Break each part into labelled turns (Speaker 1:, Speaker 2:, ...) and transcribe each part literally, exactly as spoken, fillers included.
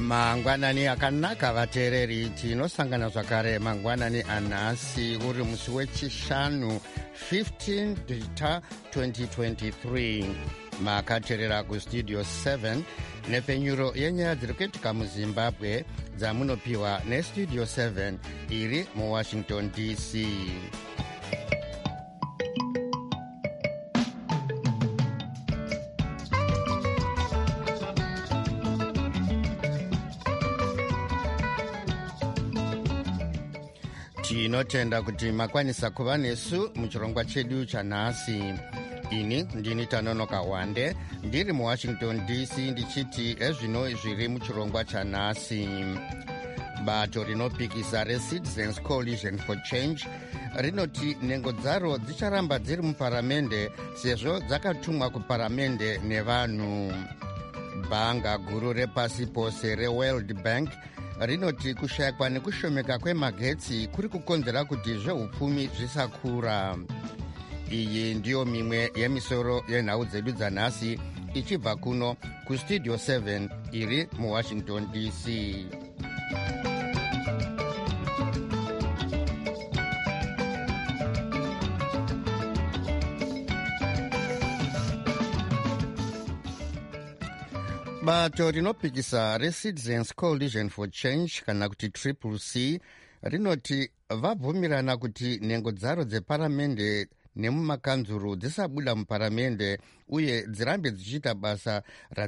Speaker 1: mangwanani akanaka vateereri, tinosangana zvakare mangwanani anhasi uri musi wechishanu fifteen Dhita twenty twenty-three. Makateerera kustudio seven nepfenyuro yenyaya dziri kuitika muzimbabwe dzamunopiwa nestudio seven iri muwashington D C. Tinotenda kuti makwanisa kuva nesu muchirongwa chedu chanhasi. Ini ndini Tanonoka Wande ndiri muwashington D C ndichiti ezvino zviri muchirongwa chanhasi. Bato rinopikisa reCitizens Coalition for Change rinoti nhengo dzaro dzicharamba dziri muparamende sezvo dzakatumwa kuparamende nevanhu. Bhanga guru repasi pose reWorld Bank rinoti kushayikwa nekushomeka kwemagetsi kuri kukonzera kuti zveupfumi zvisakura. Iyi ndiyo mimwe yemisoro yenhau dzedu dzanhasi ichibva kuno kustudio seven iri muwashington D C. Bato rinopikisa reCitizens Coalition for Change kana kuti Triple C rinoti vabvumirana kuti nhengo dzaro dzeparamende nemumakanzuru dzisabuda muparamende uye dzirambe dzichiita basa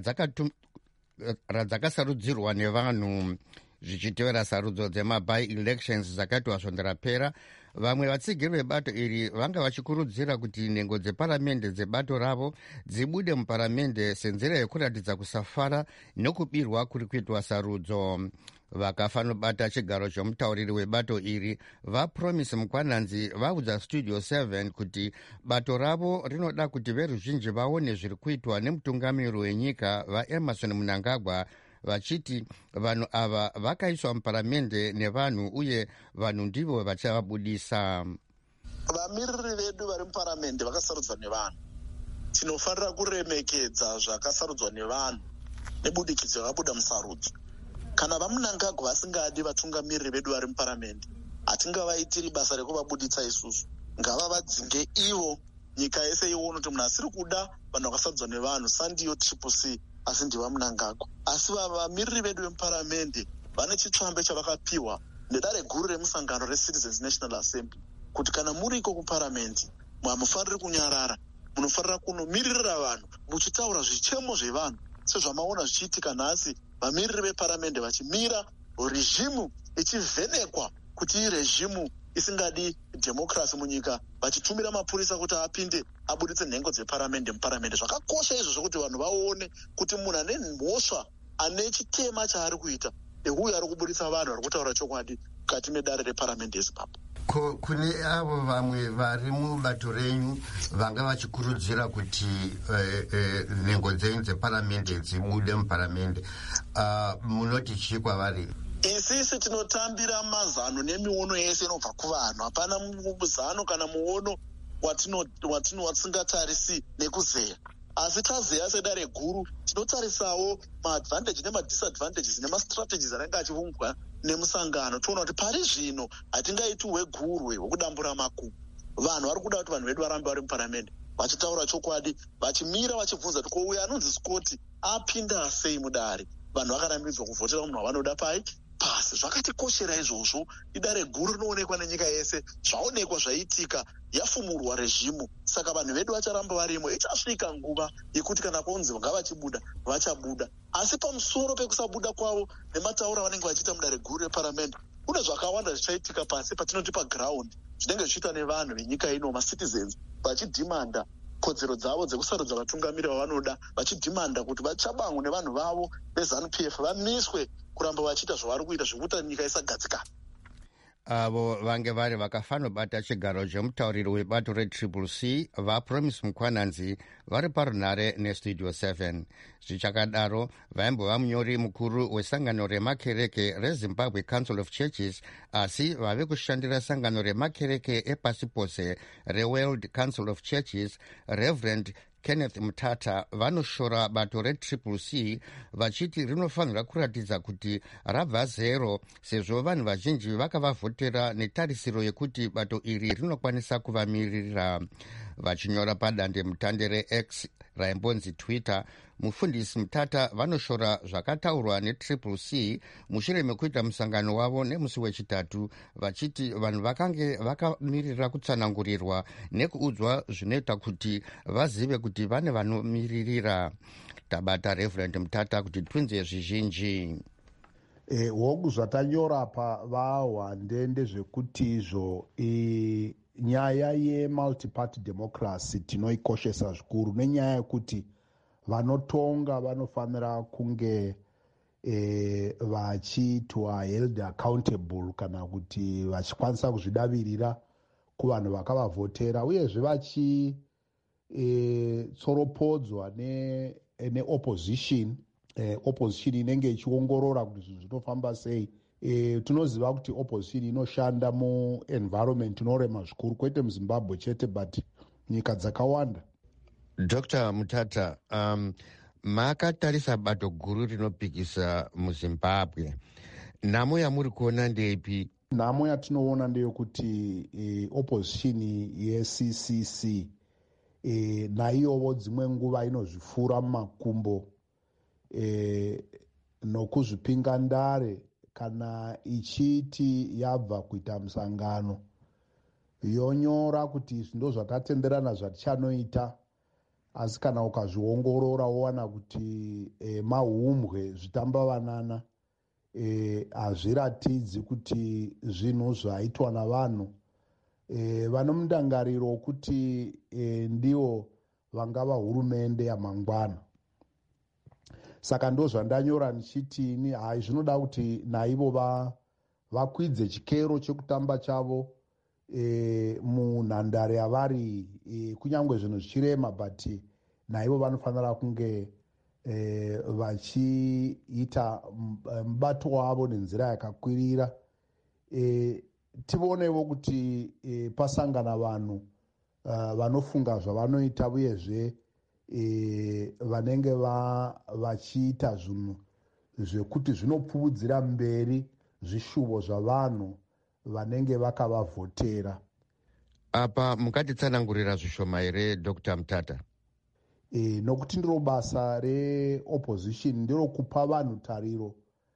Speaker 1: radzakasarudzirwa nevanhu. Zvichitevera sarudzo dzemaby elections dzakati wasvonderapera, vamwe vatsigiri vebato iri vanga vachikurudzira kuti nhengo dzeparamende dzebato ravo dzibude muparamende senzira yekuratidza kusafara nokubirwa kuri kuitwa sarudzo. Vakafanobata chigaro chomutauriri webato iri vaPromise Mukwananzi vaudza studio seven kuti bato ravo rinoda kuti veruzhinji vaone zviri kuitwa nemutungamiri wenyika vaEmerson Mnangagwa, vachiti vanhu ava vakaiswa muparamende nevanhu uye vanhu ndivo vachavabudisa.
Speaker 2: Vamiriri vedu vari muparamende vakasarudzwa nevanhu. Tinofanira kuremekedza zvakasarudzwa nevanhu nebudikidzo yakabuda musarudzo. Kana vaMnangagwa vasingadi vatungamiriri vedu vari muparamende, hatingavaitiri basa rekuvabuditsa isusu. Ngavavadzinge ivo, nyika yese ione kuti munhu asiri kuda vanhu vakasarudzwa nevanhu sandiyo Triple C asi ndivaMnangagwa. Asi vamiriri vedu vemuparamende vane chitsvambe chavakapiwa nedare guru remusangano reCitizens National Assembly kuti kana muriko kuparamende hamufaniri kunyarara, munofanira kunomiririra vanhu muchitaura zvichemo zvevanhu sezvamaona zvichiitika nhasi. Vamiriri veparamende vachimira režimu ichivhenekwa kuti irežimu isingadi dhemokrasi munyika, vachitumira mapurisa kuti apinde abuditse nhengo dzeparamende muparamende. Zvakakosha izvozvo kuti vanhu vaone kuti munhu ane mhosva, ane chitema chaari kuita, euyo ari kubuditsa vanhu vari kutaura chokwadi mukati medare reparamende yeZimbabwe.
Speaker 1: Kune avo vamwe vari mubato renyu vanga vachikurudzira kuti nhengo dzenyu dzeparamende dzibude muparamende, munoti chii kwavari?
Speaker 2: Isisi tinotambira mazano nemiono yese inobva kuvanhu. Hapana muzano kana muono watisingatarisi nekuzeya. Asi tazeya sedare guru tinotarisawo maadvantage nemadisadvantages nemastrategies anenge achiumbwa nemusangano. Toona kuti pari zvino hatingaiti hwegurwe hwekudambura makumu. Vanhu vari kuda kuti vanhu vedu varambe vari muparamende vachitaura chokwadi, vachimira vachibvunza kuti ko uyo anonzi Scott apinda sei mudare. Vanhu vakarambidzwa kuvhotera munhu wavanoda pai pasi. Zvakatikoshera izvozvo. Idare guru rinoonekwa nenyika yese, zvaonekwa zvaitika, yafumurwa režimu. Saka vanhu vedu vacharamba varimo. Ichasvika nguva yekuti kana kunzi ngavachibuda vachabuda. Asi pamusoro pekusabuda kwavo nematauro vanenge vachiita mudare guru reparamende, kune zvakawanda zvichaitika pasi patinoti paground zvinenge zvichiita nevanhu venyika ino, macitizens vachidhimanda kodzero dzavo dzekusarudza vatungamiri vavanoda, vachidhimanda kuti vachabangwe nevanhu vavo veZANU P F vamiswe kuramba vachiita zvavari kuita zvekuita nyika isagadzikana.
Speaker 1: Avo vange vari vakafanobata chigaro chemutauriri webato reTriple C vaPromise Mukwananzi vari parunhare nestudio seven. Zvichakadaro vaimbova munyori mukuru wesangano remakereke reZimbabwe Council of Churches, asi vave kushandira sangano remakereke epasi pose reWorld Council of Churches, Reverend Kenneth Mutata vanoshora bato retriple C vachiti rinofanira kuratidza kuti rabva zero sezvo vanhu vazhinji vakavavhotera netarisiro yekuti bato iri rinokwanisa kuvamirira. Vachinyora padande mutande reX raimbonzi Twitter, mufundisi Mutata vanoshora zvakataurwa netriple C mushure mekuita musangano wavo nemusi wechitatu, vachiti vanhu vakange vakamirira kutsanangurirwa nekuudzwa zvinoita kuti vazive kuti vane vanomiririra. Tabata Reverend Mutata kuti twinze zvizhinji.
Speaker 3: E, hogu zvatanyora pa vahwande ndezvekuti izvo e, nyaya yemultiparty democracy tinoikoshesa zvikuru, nenyaya yekuti vanotonga vanofanira kunge e, vachiitwa held accountable kana kuti vachikwanisa kuzvidavirira kuvanhu vakavavhotera, uyezve vachitsoropodzwa e, neopposition ne e, opposition inenge ichiongorora kuti zvinhu zvinofamba sei. E, tinoziva kuti opposition inoshanda muenvironment inorema zvikuru, kwete muZimbabwe chete but nyika dzakawanda.
Speaker 1: Doctor Mutata, um, makatarisa bato guru rinopikisa muZimbabwe. Nhamo yamuri kuona ndeipi?
Speaker 3: Nhamo yatinoona ndeyekuti e, opposition yeC C C e, naiyowo dzimwe nguva inozvifura mumakumbo e, nokuzvipinga ndare kana ichiti yabva kuita musangano yonyora kuti izvi ndo zvatatenderana zvatichanoita, asi kana ukazviongorora wowana kuti e, mahumbwe zvitambavanana hazviratidzi e, kuti zvinhu zvaitwa navanhu e, vano mudangariro wokuti e, ndiwo vangava hurumende yamangwana. Saka ndo zvandanyora ndichiti ini hai zvinoda kuti naivo va, vakwidze chikero chekutamba chavo e, munhandare yavari e, kunyange zvinhu zvichirema but naivo vanofanira kunge e, vachiita mubato wavo nenzira yakakwirira. E, tivoonevo kuti e, pasangana vanhu uh, vanofunga zvavanoita uyezve E, vanenge vachiita zvinhu zvekuti zvinopfuudzira mberi zvishuvo zvavanhu vanenge vakavavhotera.
Speaker 1: Apa mukatitsanangurira zvishoma here Doctor Mutata?
Speaker 3: E, nokuti ndiro basa reopposition, ndiro kupa vanhu tariro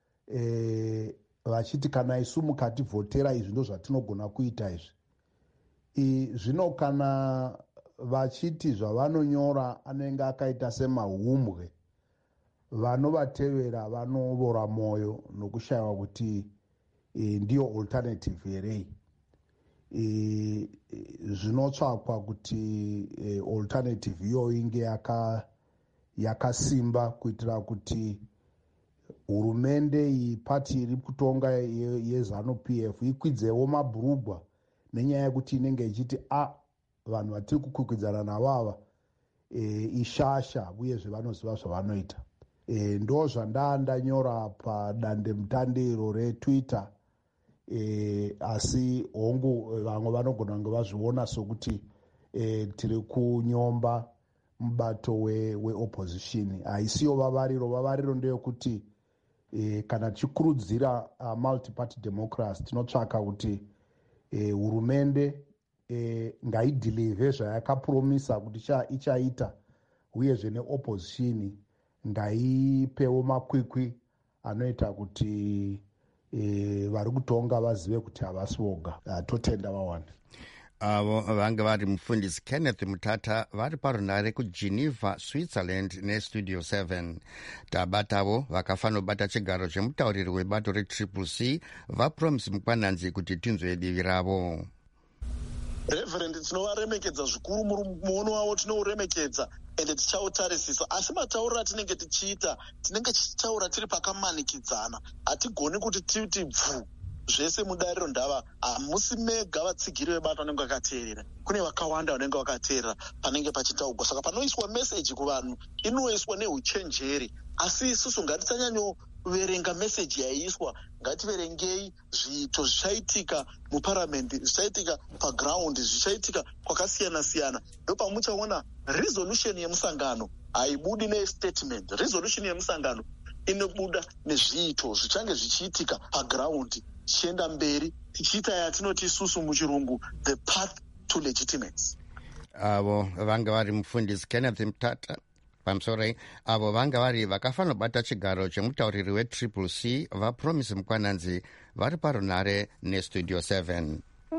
Speaker 3: e, vachiti kana isu mukativhotera izvi ndo zvatinogona kuita izvi. E, zvino kana vachiti zvavanonyora anenge akaita semahumbwe, vanovatevera vanovora mwoyo nokushayiwa kuti e, ndiyo alternative here. E, zvinotsvakwa kuti e, alternative iyo inge yaka, yakasimba kuitira kuti hurumende iyi pati iri kutonga yeZanu P F ikwidzewo mabhurugwa, nenyaya yekuti inenge ichiti a vanhu vatiri kukwikwidzana navava e, ishasha uyezve vanoziva zvavanoita. E, ndo zvandaa ndanyora padande mutandiro reTwitter. E, asi hongu vamwe vanogona kunge vazviona sokuti e, tiri kunyomba mubato weopposition. We haisiyo vavariro. Vavariro ndeyekuti e, kana tichikurudzira uh, multiparty democracy tinotsvaka kuti e, hurumende e, ngaidhilivhe zvayakapromisa kuti ichaita, uyezve neopposition ngaipewo makwikwi anoita kuti e, vari kutonga vazive kuti havasi voga. Uh, totenda vawanda.
Speaker 1: Avo uh, vange vari mufundisi Kenneth Mutata vari parunare kuGeneva, Switzerland nestudio seven. Tabatavo vakafanobata chigaro chemutauriri webato retriple C vapromisi mukwananzi kuti tinzwe divi ravo.
Speaker 2: Reverend, tinovaremekedza zvikuru muono wavo, tinouremekedza ende tichautarisisa, asi matauriro atinenge tichiita tinenge tichitaura tiri pakamanikidzana, hatigoni kuti titi bvu zvese mudariro ndava. Hamusi mega vatsigiri vebato vanenge vakateerera, kune vakawanda vanenge vakateerera panenge pachitaurwa. Saka panoiswa meseji kuvanhu inoiswa neuchenjeri, asi isusu ngatisanyanyo kuverenga meseji yaiiswa. Ngativerengei zviito zvichaitika muparamendi, zvichaitika pagraundi, zvichaitika kwakasiyana siyana. Ndopamuchaona resolution yemusangano haibudi nestatement. Resolution yemusangano inobuda nezviito zvichange zvichiitika pagraundi, tichienda mberi tichiita yatinoti isusu muchirungu the path to legitimacy.
Speaker 1: Avo vanga vari mufundisi Kenneth Mtata pamusoro avo vanga vari vakafanira kubata chigaro chemutauriri wetriple C vaPromise Mukwananzi vari parunare nestudio seven.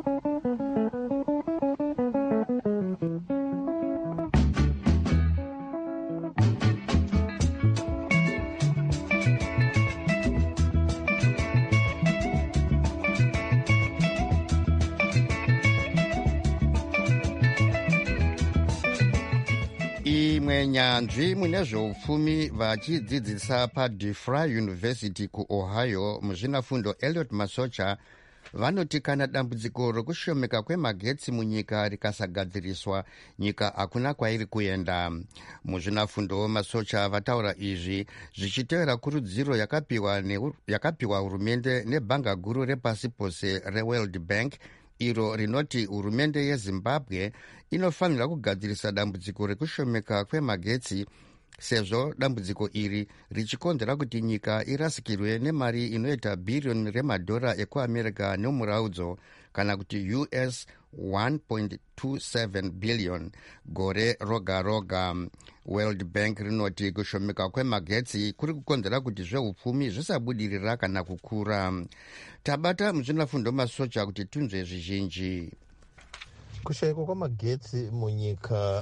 Speaker 1: Imwe nyanzvi mune zveupfumi vachidzidzisa paDeFry University kuOhio muzvinafundo Elliot Masocha vanoti kana dambudziko rokushomeka kwemagetsi munyika rikasagadziriswa nyika hakuna kwairi kuenda. Muzvinafundo Masocha vataura izvi zvichitevera kurudziro yakapiwa yakapiwa hurumende nebhanga guru repasi pose reWorld Bank iro rinoti hurumende yeZimbabwe inofanira kugadzirisa dambudziko rekushomeka kwemagetsi sezvo dambudziko iri richikonzera kuti nyika irasikirwe nemari inoita bhiriyoni remadhora ekuamerica nomuraudzo kana kuti U S one point two seven billion gore roga roga. World Bank rinoti kushomeka kwemagetsi kuri kukonzera kuti zveupfumi zvisabudirira kana kukura. Tabata muzvinafundo Masocha kuti tunzve zvizhinji.
Speaker 4: Kushaikwa kwamagetsi munyika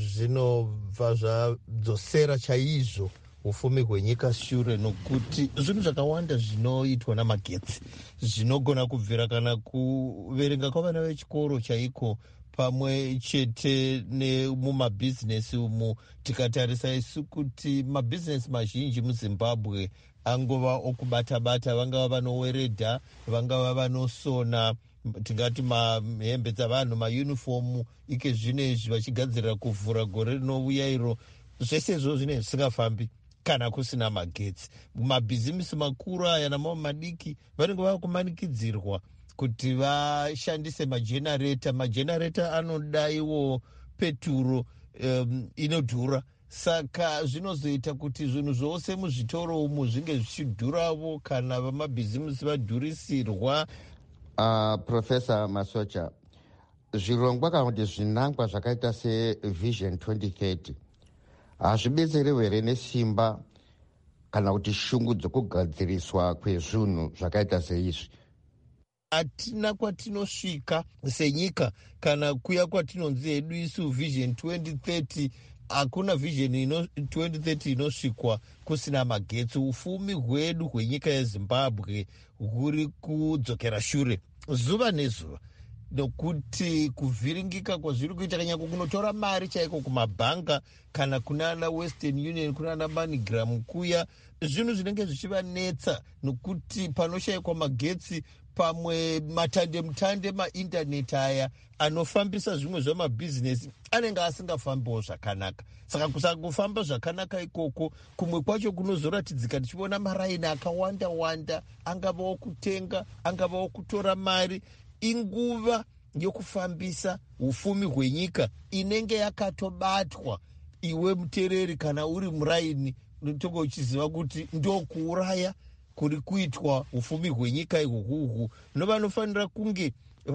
Speaker 4: zvinobva zvadzosera chaizvo ufumi hwenyika shure, nokuti zvinhu zvakawanda zvinoitwa namagetsi zvinogona kubvira kana kuverenga kwavana vechikoro chaiko pamwe chete nemumabhizinesi umu. Tikatarisa isu kuti mabhizinesi mazhinji muZimbabwe angova okubata-bata, vangava vanoweredha, vangava vanosona tingati mahembe dzavanhu, maunifomu ike zvino izvi vachigadzirira kuvhura gore rinouya iro. Zvese izvo zvine zvisingafambi kana kusina magetsi. Mabhizimisi makuru aya namamwe madiki vanenge vakumanikidzirwa kuti vashandise majenareta. Majenareta anoda iwo peturo um, inodhura, saka zvinozoita kuti zvinhu zvose muzvitoro umu zvinge zvichidhuravo kana vamabhizimisi vadhurisirwa.
Speaker 1: Uh, Professor Masocha, zvirongwa kana kuti zvinangwa zvakaita seVision twenty thirty hazvibetserewo here nesimba kana kuti shungu dzokugadziriswa kwezvinhu zvakaita seizvi?
Speaker 4: Hatina kwatinosvika senyika kana kuya kwatinonzi hedu isu Vision twenty thirty. Hakuna Vision ino twenty thirty inosvikwa kusina magetsi. Ufumi hwedu hwenyika yeZimbabwe huri kudzokera shure zuva nezuva, nokuti kuvhiringika kwazviri kuita kanyako kunotora mari chaiko kumabhanga kana kunana Western Union, kunana MoneyGram kuya, zvinhu zvinenge zvichivanetsa nokuti panoshayikwa magetsi pamwe matande-mutande maindaneti aya anofambisa zvimwe zvamabhizinesi anenge asingafambiwo zvakanaka. Saka kusangofamba zvakanaka ikoko kumwe kwacho kunozoratidzika tichiona maraini akawanda-wanda, angavawo kutenga, angavawo kutora mari. Inguva yokufambisa ufumi hwenyika inenge yakatobatwa iwe mutereri kana uri muraini unotonga uchiziva kuti ndokuuraya kuri kuitwa ufumi hwenyika ihwohwohwo. Novanofanira kunge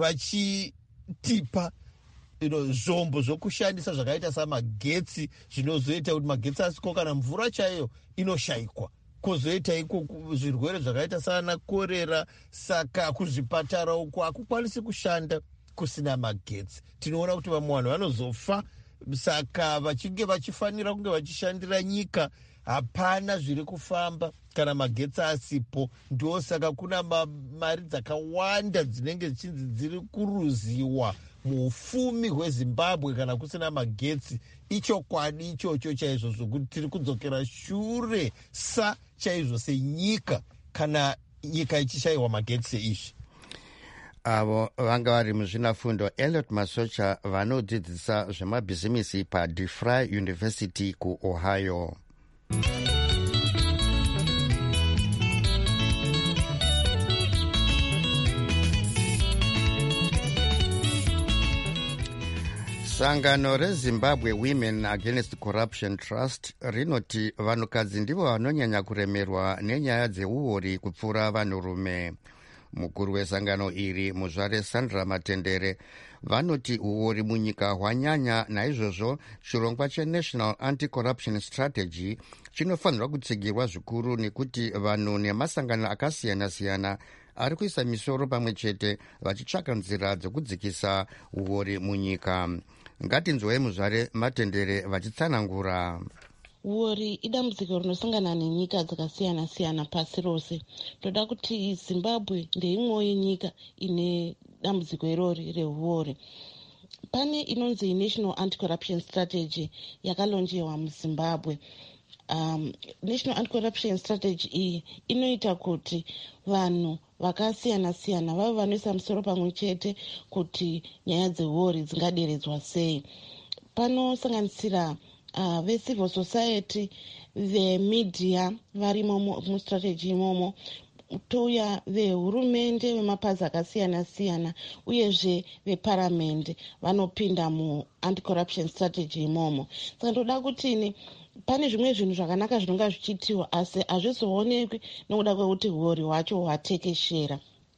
Speaker 4: vachitipa zvombo zvokushandisa zvakaita samagetsi, zvinozoita kuti magetsi asiko kana mvura chaiyo inoshayikwa kozoita iko zvirwere zvakaita sana korera. Saka kuzvipatara uko hakukwanisi kushanda kusina magetsi. Tinoona kuti vamwe vanhu vanozofa, saka vachinge vachifanira kunge vachishandira nyika hapana zviri kufamba kana magetsi asipo. Ndosaka kuna mari dzakawanda dzinenge dzichinzi dziri kuruziwa muufumi hweZimbabwe kana kusina magetsi. Ichokwadi ichocho chaizvo zvokuti tiri kudzokera shure sa chaizvo senyika kana nyika ichishayiwa magetsi seizvi.
Speaker 1: Avo vanga vari muzvinafundo Elliot Masocha vanodzidzisa zvemabhizimisi paDeFry University kuOhio. sangano rezimbabwe women against corruption trust rinoti vanhukadzi ndivo vanonyanya kuremerwa nenyaya dzeuori kupfuura vanhurume. Mukuru wesangano iri muzvare Sandra Matendere vanoti uori munyika hwanyanya, naizvozvo chirongwa cheNational Anti-Corruption Strategy chinofanirwa kutsigirwa zvikuru, nekuti vanhu nemasangano akasiyana-siyana ari kuisa misoro pamwe chete vachitsvaka nzira dzokudzikisa uori munyika. Ngatinzwei muzvare Matendere vachitsanangura.
Speaker 5: Uori idambudziko rinosangana nenyika dzakasiyana-siyana pasi rose. Toda kuti Zimbabwe ndeimwewo yenyika ine dambudziko irori reuori. Pane inonzi National Anti-Corruption Strategy yakalonjewa muZimbabwe. Um, National Anti-Corruption Strategy iyi inoita kuti vanhu vakasiyana-siyana vave vanoisa musoro pamwe chete kuti nyaya dzeuori dzingaderedzwa sei. Panosanganisira uh, vecivil society, vemedia varimo mustrategy imomo, touya vehurumende vemapazi akasiyana-siyana uyezve veparamende vanopinda mu-anti-corruption strategy imomo. Saka ndoda kutini pane zvimwe zvinhu zvakanaka zvinonga zvichitiwa asi hazvizoonekwi nokuda kwekuti uori hwacho hwatekeshera.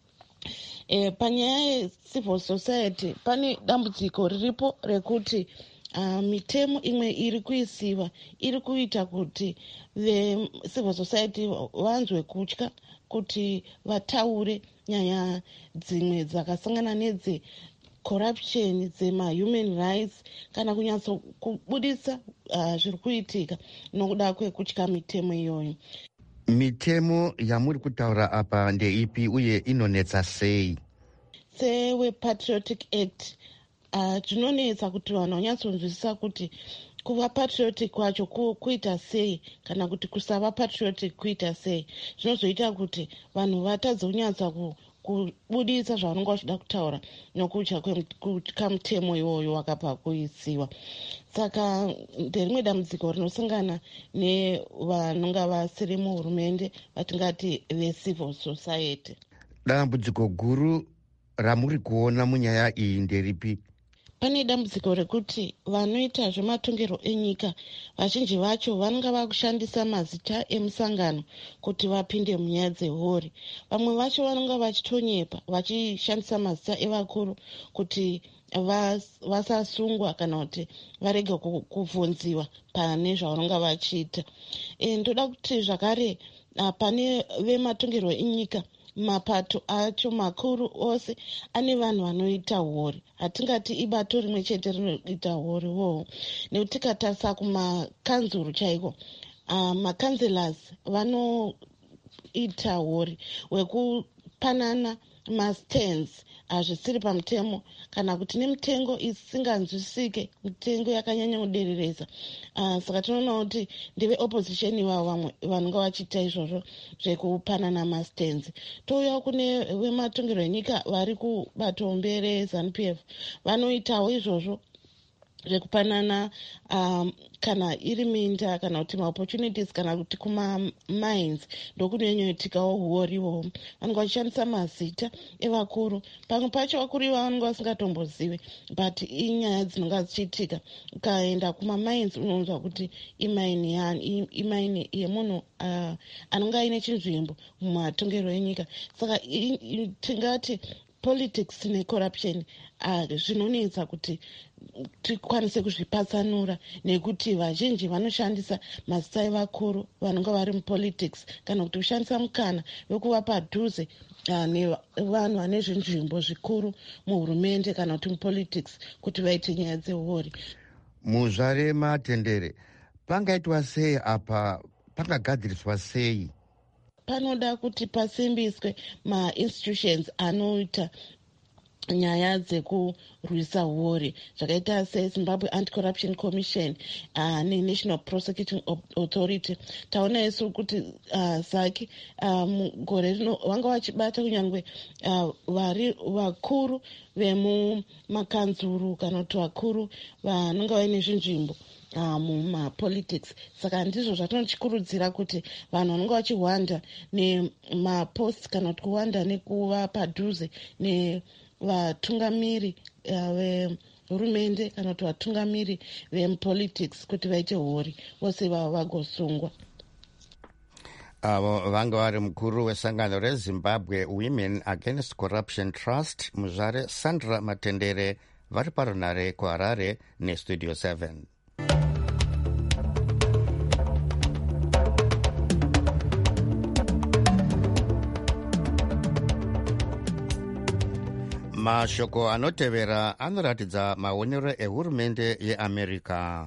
Speaker 5: E, panyaya yecivil society pane dambudziko riripo rekuti uh, mitemo imwe iri kuisiwa iri kuita kuti vecivil society vanzwe kutya kuti vataure nyaya dzimwe dzakasangana nedze corruption, dzema-human rights, kana kunyatso kubudisa uh, zviri kuitika nokuda kwekutya mitemo iyoyo.
Speaker 1: Mitemo yamuri kutaura apa ndeipi uye inonetsa sei?
Speaker 5: SewePatriotic Act uh, zvinonetsa kuti vanhu vanyatsonzwisisa kuti kuva patriotic kwacho ku, kuita sei kana kuti kusava patriotic kuita sei. Zvinozoita kuti vanhu vatadze kunyatsa ku kubudisa zvavanonga vachida kutaura nokutya kamutemo iwoyo wakapa kuisiwa. Saka nderimwe dambudziko rinosangana nevanonga vasiri muhurumende vatingati vecivil society.
Speaker 1: Dambudziko guru ramuri kuona munyaya iyi nderipi?
Speaker 5: Pane dambudziko rekuti vanoita zvematongerwo enyika vazhinji vacho vanonga vakushandisa mazita emusangano kuti vapinde munyaya dzeuori. Vamwe vacho vanonga vachitonyepa vachishandisa mazita evakuru kuti vasasungwa kana kuti varege kuvhunziwa pane zvavanonga vachiita. E, ndoda kuti zvakare pane vematongerwo enyika mapato acho makuru ose ane vanhu vanoita uori. Hatingati ibato rimwe chete rinoita uori wowo. Nekuti tikatarisa kumakanzuru chaiko, uh, makanzelas vanoita uori wekupanana mastands hazvisiri pamutemo kana kuti nemitengo isinganzwisike, mitengo yakanyanya kudereresa. Uh, saka tinoona kuti ndeve opposition ivavo vamwe vanonga vachiita izvozvo zvekupanana mastands. Touya kune vematongerwo enyika vari kubato mbere ZANU-P F vanoitawo izvozvo zvekupanana um, kana iri minda kana kuti maopportunities kana kuti kuma-mines ndokunoenyoitikawo uori iwowo. Vanonga vachishandisa mazita evakuru, pamwe pacho vakuru ivavo vanonga vasingatombozive but inyaya dzinonga dzichiitika. Ukaenda kuma-mines unonzwa kuti imaini imaini yemunhu uh, anonga aine chinzvimbo mumatongerwo enyika. Saka tingati politics necorruption uh, zvinonetsa kuti tikwanise kuzvipatsanura nekuti vazhinji vanoshandisa mazita evakuru vanonga vari mupolitics kana kuti kushandisa mukana wekuva padhuze uh, nevanhu vane zvinzvimbo zvikuru muhurumende kana kuti mupolitics kuti vaite nyaya dzeuori.
Speaker 1: Muzvare Matendere, pangaitwa sei apa, pangagadziriswa sei?
Speaker 5: Panoda kuti pasimbiswe ma-institutions anoita nyaya dzekurwisa uori zvakaita seZimbabwe Anti-Corruption Commission uh, neNational Prosecuting Authority. Taona isu kuti uh, zaki uh, mugore rino vanga vachibata kunyangwe uh, vari vakuru vemumakanzuru kana kuti vakuru vanonga vaine zvinzvimbo Uh, mumapolitics. Saka ndizvo zvatinochikurudzira kuti vanhu vanonga vachihwanda nemapost kana kuti kuwanda nekuva padhuze nevatungamiri uh, hurumende kana kuti vatungamiri vemupolitics kuti vaite hori vose vava vagosungwa.
Speaker 1: avo vanga vari mukuru wesangano rezimbabwe Women Against Corruption Trust muzvare Sandra Matendere vari parunare kuharare nestudio seven. Mashoko anotevera anoratidza maonero ehurumende yeAmerica.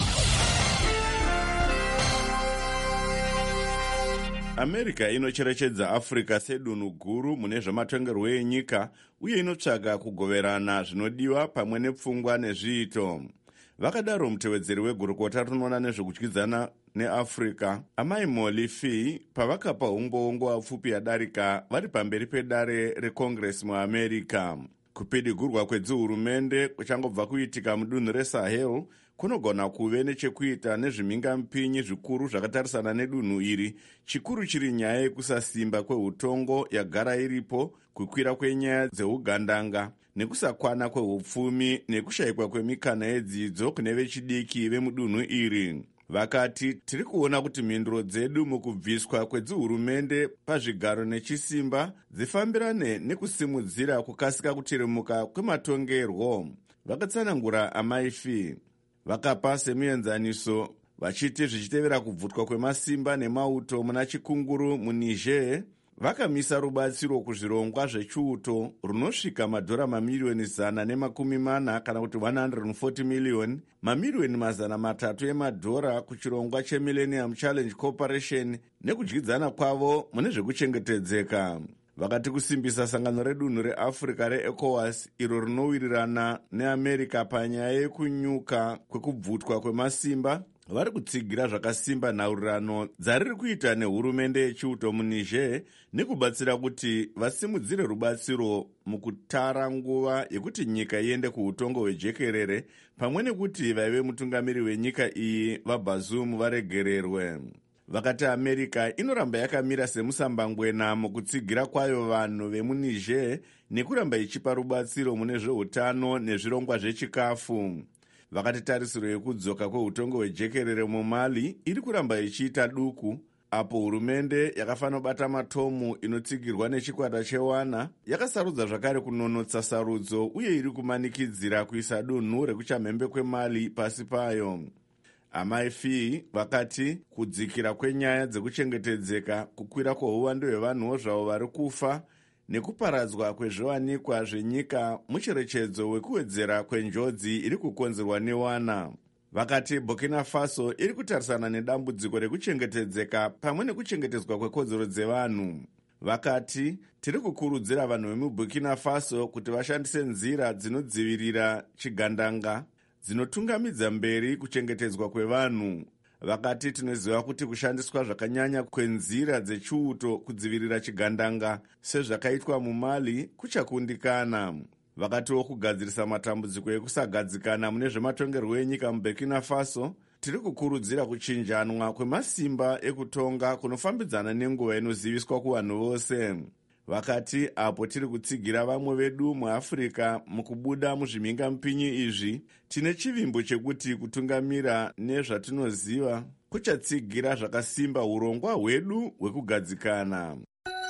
Speaker 6: America inocherechedza Africa sedunhu guru mune zvamatongerwo enyika uye inotsvaga kugoverana zvinodiwa pamwe nepfungwa nezviito. Vakadaro mutevedzeri wegurukota rinoona nezvekudyidzana neAfrica Amai Molly Fee pavakapa umbongo hapfupi yadarika vari pamberi pedare reCongress muAmerica. Kupidigurwa kwedzihurumende kuchangobva kuitika mudunhu reSahel kunogona kuve nechekuita nezvimhingamupinyi zvikuru zvakatarisana nedunhu iri, chikuru chiri nyaya yekusasimba kweutongo yagara iripo, kukwira kwenyaya dzeugandanga nekusakwana kweupfumi nekushayikwa kwemikana yedzidzo kune vechidiki vemudunhu iri. Vakati tiri kuona kuti mhinduro dzedu mukubviswa kwedzihurumende pazvigaro nechisimba dzifambirane nekusimudzira kukasika kutirimuka kwematongerwo. Vakatsanangura Amai Fee. Vakapa semuenzaniso vachiti zvichitevera kubvutwa kwemasimba nemauto muna chikunguru muNiger, vakamisa rubatsiro kuzvirongwa zvechiuto runosvika madhora mamiliyoni zana nemakumi mana kana kuti one hundred forty million, mamiliyoni mazana matatu emadhora kuchirongwa cheMillennium Challenge Corporation nekudyidzana kwavo mune zvekuchengetedzeka. Vakati kusimbisa sangano redunhu reAfrica reECOWAS iro rinowirirana neAmerica panyaya yekunyuka kwekubvutwa kwemasimba, vari kutsigira zvakasimba nhaurirano dzariri kuita nehurumende yechiuto muNiger nekubatsira kuti vasimudzire rubatsiro mukutara nguva yekuti nyika iende kuutongo hwejekerere pamwe nekuti vaive mutungamiri wenyika iyi vaBazoum varegererwe. Vakati America inoramba yakamira semusambangwena mukutsigira kwayo vanhu vemuNiger nekuramba ichipa rubatsiro mune zveutano nezvirongwa zvechikafu. Vakati tarisiro yekudzoka kweutongo hwejekerere muMali iri kuramba ichiita duku, apo hurumende yakafanobata matomu inotsigirwa nechikwata chewana yakasarudza zvakare kunonotsa sarudzo uye iri kumanikidzira kuisa dunhu rekuchamhembe kweMali pasi payo. Amai Fee vakati kudzikira kwenyaya dzekuchengetedzeka, kukwira kweuwandu hwevanhuwo zvavo vari kufa nekuparadzwa kwezviwanikwa zvenyika mucherechedzo wekuwedzera kwenjodzi iri kukonzerwa newana. Vakati Burkina Faso iri kutarisana nedambudziko rekuchengetedzeka pamwe nekuchengetedzwa kwekodzero dzevanhu. Vakati tiri kukurudzira vanhu vemuBurkina Faso kuti vashandise nzira dzinodzivirira chigandanga dzinotungamidza mberi kuchengetedzwa kwevanhu. Vakati tinoziva kuti kushandiswa zvakanyanya kwenzira dzechiuto kudzivirira chigandanga sezvakaitwa muMali kuchakundikana. Vakatiwo kugadzirisa matambudziko ekusagadzikana mune zvematongerwo enyika muBurkina Faso, tiri kukurudzira kuchinjanwa kwemasimba ekutonga kunofambidzana nenguva inoziviswa kuvanhu vose. Vakati apo tiri kutsigira vamwe vedu muAfrica mukubuda muzvimhingamupinyi izvi, tine chivimbo chekuti kutungamira nezvatinoziva kuchatsigira zvakasimba urongwa hwedu hwekugadzikana.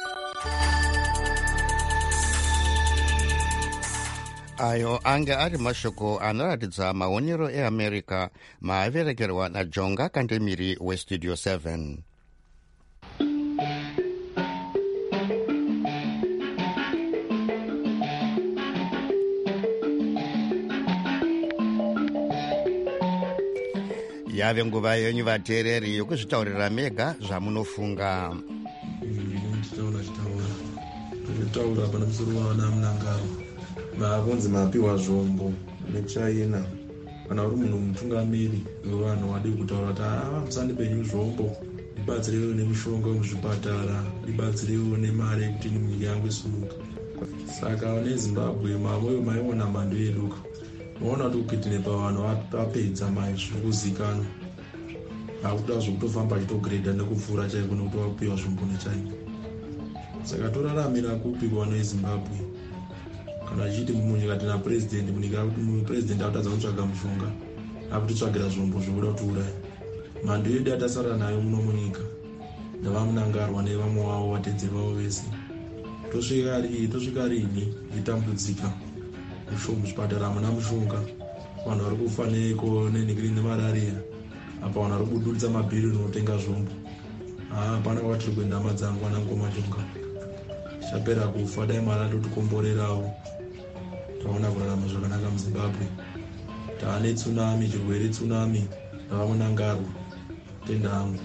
Speaker 1: Ayo ange ari mashoko anoratidza maonero eAmerica maaverekerwa naJonga Kandemiri weStudio seven. Yave nguva yenyu vateereri yokuzvitaurira mega zvamunofunga.
Speaker 7: Nditaura chitaura nditaura pana musoro wana Mnangagwa mavonzi mapiwa zvombo neChina kana uri munhu mutungamiri wevanhu wadi kutaura kuti ava musandipenyu zvombo, ndibatsirewo nemishonga muzvipatara, ndibatsirewo nemari yekuti nyika yangu isumuke. Saka neZimbabwe mavoyo maiona mhando yeduka, maona kuti ukitine pavanhu vapedza mai zviri kuzikanwa, hakuda zvokutofamba achitogredha nekupfuura chaiko nekuti vakupiwa zvombo neChina. Saka toraramira kupi kuvanhu veZimbabwe kana achiti munyika tina president, munyika president akutadza kutsvaga mushonga akutitsvagira zvombo zvokuda kutiuraya. Mhando yedu yatasara nayo muno munyika ndavamunangarwa nevamwe wavo vatedzi vavo vese. Tosvika rini itambudzika muzvipatara hamuna mushonga, vanhu vari kufa nenhikiri nemarariya, apa vanhu vari kubudurisa mabhiri unotenga zvombo. Hapana kwatiri kuenda hama dzangu ana mukoma chonga, chapera kufa dai mari atotikomborerawo. Taona kurarama zvakanaka muZimbabwe, taane tsunami, chirwere tsunami ndavamunangarwa tenda hangu.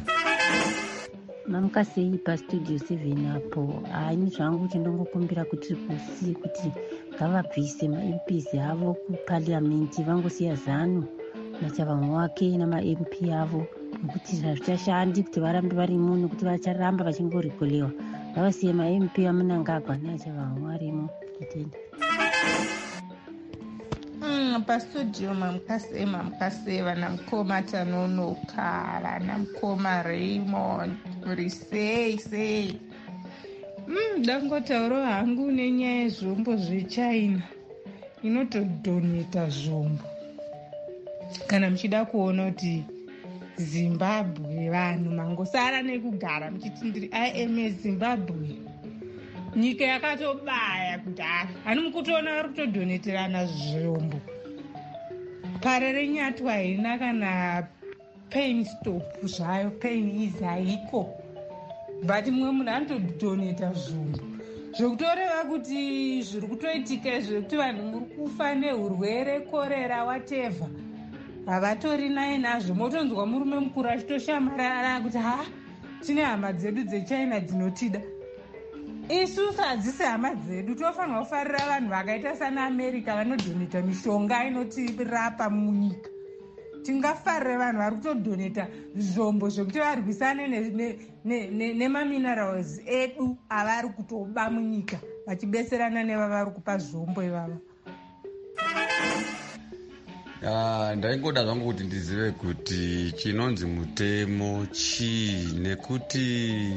Speaker 8: Mamukasei pastudio seven apo. Ini zvangu kuti ndongokumbira kuti kusi kuti ngavabvise ma-M Ps avo kupariamendi, vangosiya ZANU nachavamwe wake nama-M P avo, nokuti hazvichashandi kuti varambe varimo, nokuti vacharamba vachingorigolewa. Ngavasiye ma-M P amunangagwa neachavamwe varimo. Tatenda.
Speaker 9: Mm, pastudio mamukasei mamukasei vana mukoma Tanonoka, vana mukoma Raymond, muri sei sei. Mm, dangotauro hangu nenyaya yezvombo zveChina, inotodhoneta zvombo. Kana muchida kuona kuti Zimbabwe vanhu mangosara nekugara muchiti ndiri I am a Zimbabwe, nyika yakatobaya kudhara. Hani mukutoona vari kutodhoneterana zvombo. Pare renyatwa haina kana pain stop zvayo, pain is haiko, but mumwe munhu anotodhoneta zvombo zvokutoreva kuti zviri kutoitika zvekuti vanhu muri kufa neurwere korera whatever havatori naye nazvo. Motonzwa murume mukuru achitoshamarara kuti ha tine hama dzedu dzeChina dzinotida. Isusu hadzisi hama dzedu, tofanira kufarira vanhu vakaita sana America vanodhoneta mishonga inotirapa munyika. Tingafarire vanhu vari kutodhoneta zvombo zvokuti varwisane nemaminerals edu avari kutoba munyika, vachibeserana nevavari kupa zvombo ivava.
Speaker 10: Ndaingoda zvangu kuti ndizive kuti chinonzi mutemo chii, nekuti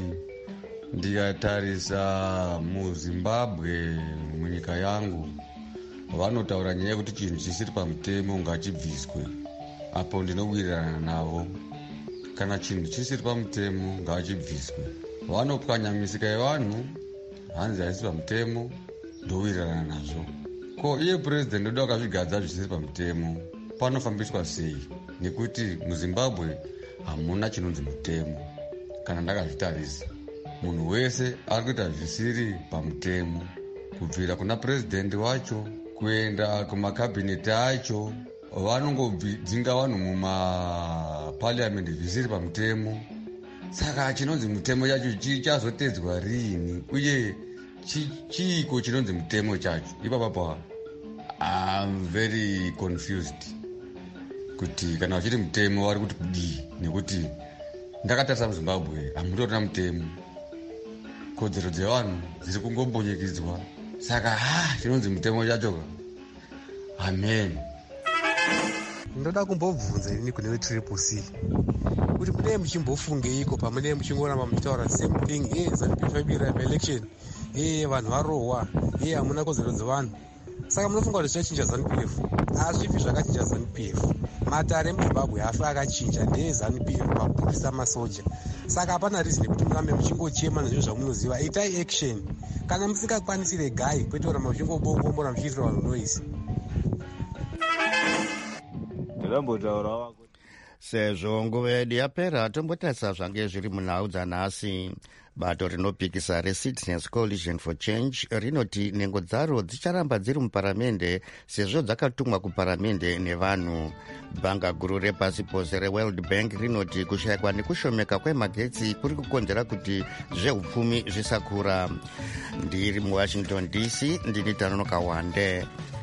Speaker 10: ndikatarisa muZimbabwe, munyika yangu, vanotaura nyaya yekuti chinhu chisiri pamutemo ngachibviswe. Apo ndinowirirana navo. Kana chinhu chisiri pamutemo ngachibviswe. Vanopwanya misika yevanhu, hanzi haisi pamutemo, ndowirirana nazvo. Ko iye president ndoda akazvigadza zvisiri pamutemo, panofambiswa sei? Nekuti muZimbabwe hamuna chinonzi mutemo. Kana ndakazvitarisa, munhu wese ari kuita zvisiri pamutemo, kubvira kuna president wacho kuenda kumakabhineti acho, vanongodzinga vanhu mumapariamendi zvisiri pamutemo. Saka chinonzi mutemo chacho chichazotedzwa rini, uye chiiko chinonzi mutemo chacho? Ipapapa I'm very confused kuti kana vachiti mutemo vari kuti kudii, nekuti ndakatarisa muZimbabwe hamutorina mutemo, kodzero dzevanhu dziri kungombonyekidzwa. Saka ha chinonzi mutemo chacho amen.
Speaker 11: Ndoda kumbobvunza ini kune Triple C kuti kudai muchimbofungeiko pamunei muchingoramba muchitaura same thing. Hey, ZANU-P F ibira election, hey vanhu varohwa, hey hamuna kodzero dzevanhu. Saka munofunga kuti zvichachinja ZANU-P F? Hazvipi zvakachinja ZANU-P F. Matare muZimbabwe hafi akachinja, ndeye ZANU-P F mapurisa masoja. Saka hapana reason kuti murambe muchingochema nezvinhu zvamunoziva. Itai action. Kana musingakwanisi regai, kwete kuramba muchingobongombora muchiitira vanhu noise.
Speaker 1: Sezvo nguva yedu yapera, tombotarisa zvange zviri munhau dzanhasi. Bato rinopikisa reCitizens Coalition for Change rinoti nhengo dzaro dzicharamba dziri muparamende sezvo dzakatumwa kuparamende nevanhu. Bhanga guru repasi pose reWorld Bank rinoti kushayikwa nekushomeka kwemagetsi kuri kukonzera kuti zveupfumi zvisakura. Ndiri muWashington D C, ndini Tanonoka Wande.